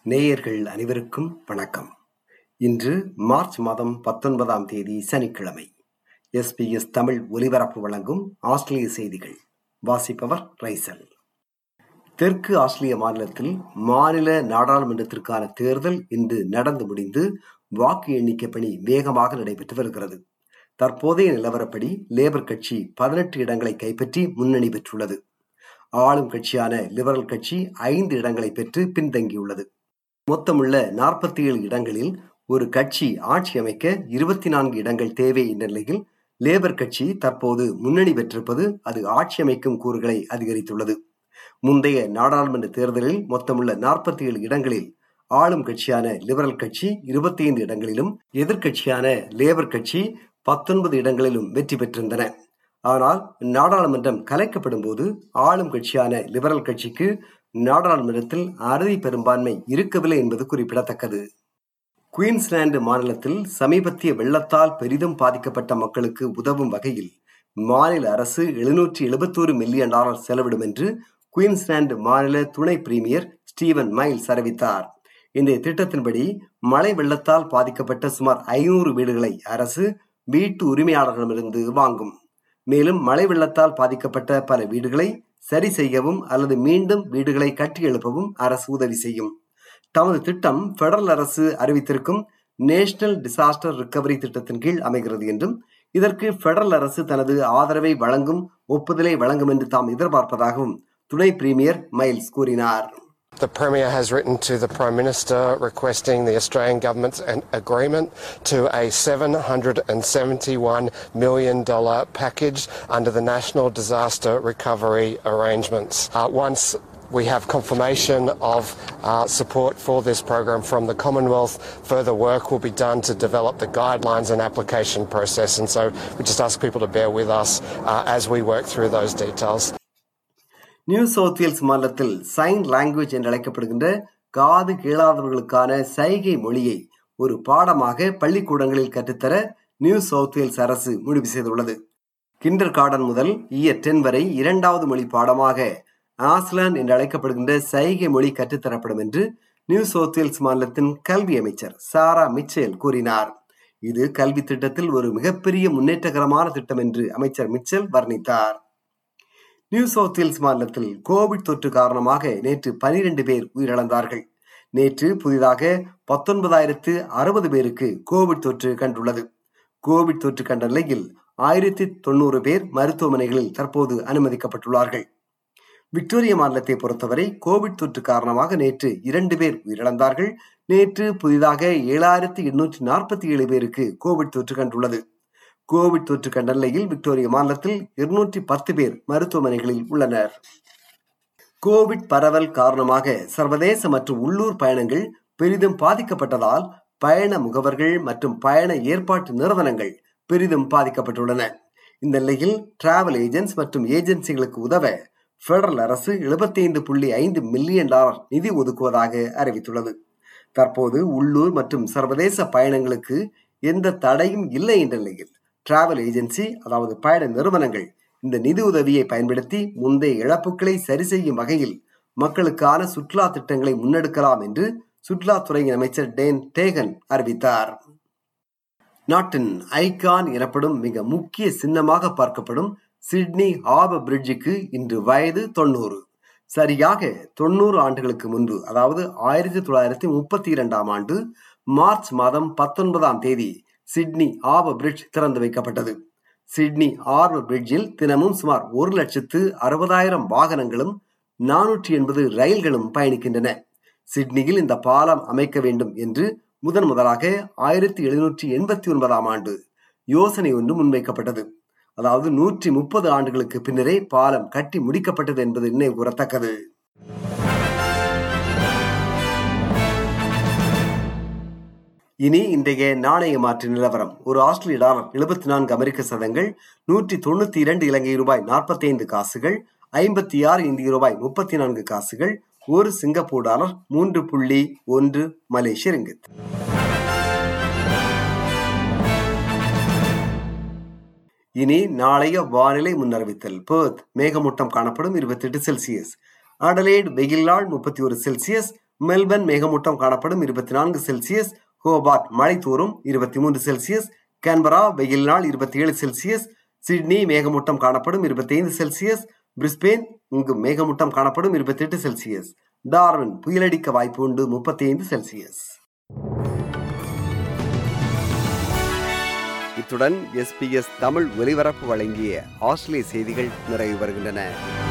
நேயர்கள் அனைவருக்கும் வணக்கம். இன்று மார்ச் மாதம் 19ஆம் தேதி சனிக்கிழமை. SBS தமிழ் ஒலிபரப்பு வழங்கும் ஆஸ்திரேலிய செய்திகள். வாசிப்பவர் ரைசல். தெற்கு ஆஸ்திரேலிய மாநிலத்தில் மாநில நாடாளுமன்றத்திற்கான தேர்தல் இன்று நடந்து முடிந்து வாக்கு எண்ணிக்கை பணி வேகமாக நடைபெற்று வருகிறது. தற்போதைய நிலவரப்படி லேபர் கட்சி 18 இடங்களை கைப்பற்றி முன்னணி பெற்றுள்ளது. ஆளும் கட்சியான லிபரல் கட்சி 5 இடங்களை பெற்று பின்தங்கியுள்ளது. மொத்தமுள்ள 47 இடங்களில் ஒரு கட்சி ஆட்சி அமைக்க 24 இடங்கள் தேவை என்ற நிலையில் லேபர் கட்சி தற்போது முன்னணி பெற்றிருப்பது அது ஆட்சி அமைக்கும் கூறுகளை அதிகரித்துள்ளது. முந்தைய நாடாளுமன்ற தேர்தலில் மொத்தமுள்ள 47 இடங்களில் ஆளும் கட்சியான லிபரல் கட்சி 25 இடங்களிலும் எதிர்கட்சியான லேபர் கட்சி 19 இடங்களிலும் வெற்றி பெற்றிருந்தன. ஆனால் நாடாளுமன்றம் கலைக்கப்படும் போது ஆளும் கட்சியான லிபரல் கட்சிக்கு நாடாளுமன்றத்தில் அறுதி பெரும்பான்மை இருக்கவில்லை என்பது குறிப்பிடத்தக்கது. குயின்ஸ்லாந்து மாநிலத்தில் சமீபத்திய வெள்ளத்தால் பெரிதும் பாதிக்கப்பட்ட மக்களுக்கு உதவும் வகையில் மாநில அரசு $771 மில்லியன் செலவிடும் என்று குயின்ஸ்லாந்து மாநில துணை பிரீமியர் ஸ்டீவன் மைல்ஸ் அறிவித்தார். இந்த திட்டத்தின்படி மழை வெள்ளத்தால் பாதிக்கப்பட்ட சுமார் 500 வீடுகளை அரசு வீட்டு உரிமையாளர்களிடமிருந்து வாங்கும். மேலும் மழை வெள்ளத்தால் பாதிக்கப்பட்ட பல வீடுகளை சரி செய்யவும் அல்லது மீண்டும் வீடுகளை கட்டி எழுப்பவும் அரசு உதவி செய்யும். தமது திட்டம் பெடரல் அரசு அறிவித்திருக்கும் நேஷனல் டிசாஸ்டர் ரிகவரி திட்டத்தின் கீழ் அமைகிறது என்றும் இதற்கு பெடரல் அரசு தனது ஆதரவை வழங்கும் ஒப்புதலை வழங்கும் என்று தாம் எதிர்பார்ப்பதாகவும் துணை பிரீமியர் மைல்ஸ் கூறினார். The Premier has written to the Prime Minister requesting the Australian Government's agreement to a $771 million package under the National Disaster Recovery Arrangements. Once we have confirmation of support for this program from the Commonwealth, further work will be done to develop the guidelines and application process. And so we just ask people to bear with us as we work through those details. New South Wales மாநிலத்தில் sign language என்று அழைக்கப்படுகின்ற காது கேளாதவர்களுக்கான சைகை மொழியை ஒரு பாடமாக பள்ளிக்கூடங்களில் கற்றுத்தர நியூ சவுத் வேல்ஸ் அரசு முடிவு செய்துள்ளது. கிண்டர் கார்டன் முதல் இயர் 10 வரை 2வது மொழி பாடமாக ஆஸ்லான் என்று அழைக்கப்படுகின்ற சைகை மொழி கற்றுத்தரப்படும் என்று நியூ சவுத் வேல்ஸ் மாநிலத்தின் கல்வி அமைச்சர் சாரா மிச்சேல் கூறினார். இது கல்வி திட்டத்தில் ஒரு மிகப்பெரிய முன்னேற்றகரமான திட்டம் என்று அமைச்சர் மிச்சேல் வர்ணித்தார். நியூ சவுத் வேல்ஸ் மாநிலத்தில் கோவிட் தொற்று காரணமாக நேற்று 12 பேர் உயிரிழந்தார்கள். நேற்று புதிதாக 19,060 பேருக்கு கோவிட் தொற்று கண்டுள்ளது. கோவிட் தொற்று கண்ட நிலையில் 1,090 பேர் மருத்துவமனைகளில் தற்போது அனுமதிக்கப்பட்டுள்ளார்கள். விக்டோரியா மாநிலத்தை பொறுத்தவரை கோவிட் தொற்று காரணமாக நேற்று 2 பேர் உயிரிழந்தார்கள். நேற்று புதிதாக 7,847 பேருக்கு கோவிட் தொற்று கண்டுள்ளது. கோவிட் தொற்று கண்ட நிலையில் விக்டோரியா மாநிலத்தில் 210 பேர் மருத்துவமனைகளில் உள்ளனர். கோவிட் பரவல் காரணமாக சர்வதேச மற்றும் உள்ளூர் பயணங்கள் பெரிதும் பாதிக்கப்பட்டதால் பயண முகவர்கள் மற்றும் பயண ஏற்பாட்டு நிறுவனங்கள் பெரிதும் பாதிக்கப்பட்டுள்ளன. இந்த நிலையில் டிராவல் ஏஜென்ட்ஸ் மற்றும் ஏஜென்சிகளுக்கு உதவ பெடரல் அரசு $75.5 மில்லியன் நிதி ஒதுக்குவதாக அறிவித்துள்ளது. தற்போது உள்ளூர் மற்றும் சர்வதேச பயணங்களுக்கு எந்த தடையும் இல்லை என்ற நிலையில் டிராவல் ஏஜென்சி அதாவது பயண நிறுவனங்கள் இந்த நிதி உதவியை பயன்படுத்தி முந்தைய இழப்புகளை சரி செய்யும் வகையில் மக்களுக்கான சுற்றுலா திட்டங்களை முன்னெடுக்கலாம் என்று சுற்றுலாத்துறையின் அமைச்சர் டேன் டேகன் அறிவித்தார். நாட்டின் ஐகான் எனப்படும் மிக முக்கிய சின்னமாக பார்க்கப்படும் சிட்னி ஹார்பர் பிரிட்ஜுக்கு இன்று வயது 90. சரியாக 90 ஆண்டுகளுக்கு முன்பு அதாவது 1932ஆம் ஆண்டு மார்ச் மாதம் 19ஆம் தேதி சிட்னி ஹார்பர் பிரிட்ஜ் திறந்து வைக்கப்பட்டது. சிட்னி ஹார்பர் பிரிட்ஜில் தினமும் சுமார் 1,60,000 வாகனங்களும் 480 ரயில்களும் பயணிக்கின்றன. சிட்னியில் இந்த பாலம் அமைக்க வேண்டும் என்று முதலாக 1789ஆம் ஆண்டு யோசனை ஒன்று முன்வைக்கப்பட்டது. அதாவது 130 ஆண்டுகளுக்கு பின்னரே பாலம் கட்டி முடிக்கப்பட்டது என்பது நினைவு கூறத்தக்கது. இனி இன்றைய நாணய மாற்று நிலவரம். ஒரு ஆஸ்திரேலிய டாலர் 74 அமெரிக்க சதங்கள், 192 இலங்கை ரூபாய் 45 காசுகள், 56 இந்திய ரூபாய் 34 காசுகள், ஒரு சிங்கப்பூர் டாலர் 3.1 மலேசிய ரிங்கித். இனி நாளைய வானிலை முன்னறிவித்தல். பெர்த் மேகமூட்டம் காணப்படும் 28 செல்சியஸ், அடலேட் வெயில் நாள் 31 செல்சியஸ், மெல்பர்ன் மேகமூட்டம் காணப்படும் 24 செல்சியஸ். ஹோபார்ட் மழை தோறும் 23 செல்சியஸ். கேன்பரா வெயில் நாள் 27 செல்சியஸ். சிட்னி மேகமூட்டம் காணப்படும் 25 செல்சியஸ். பிரிஸ்பேன் இங்கு மேகமூட்டம் காணப்படும் 28 செல்சியஸ். டார்வின் புயலடிக்க வாய்ப்பு உண்டு 35 செல்சியஸ். இத்துடன் SBS தமிழ் ஒலிபரப்பு வழங்கிய ஆஸ்திரேலிய செய்திகள் நிறைவு வருகின்றன.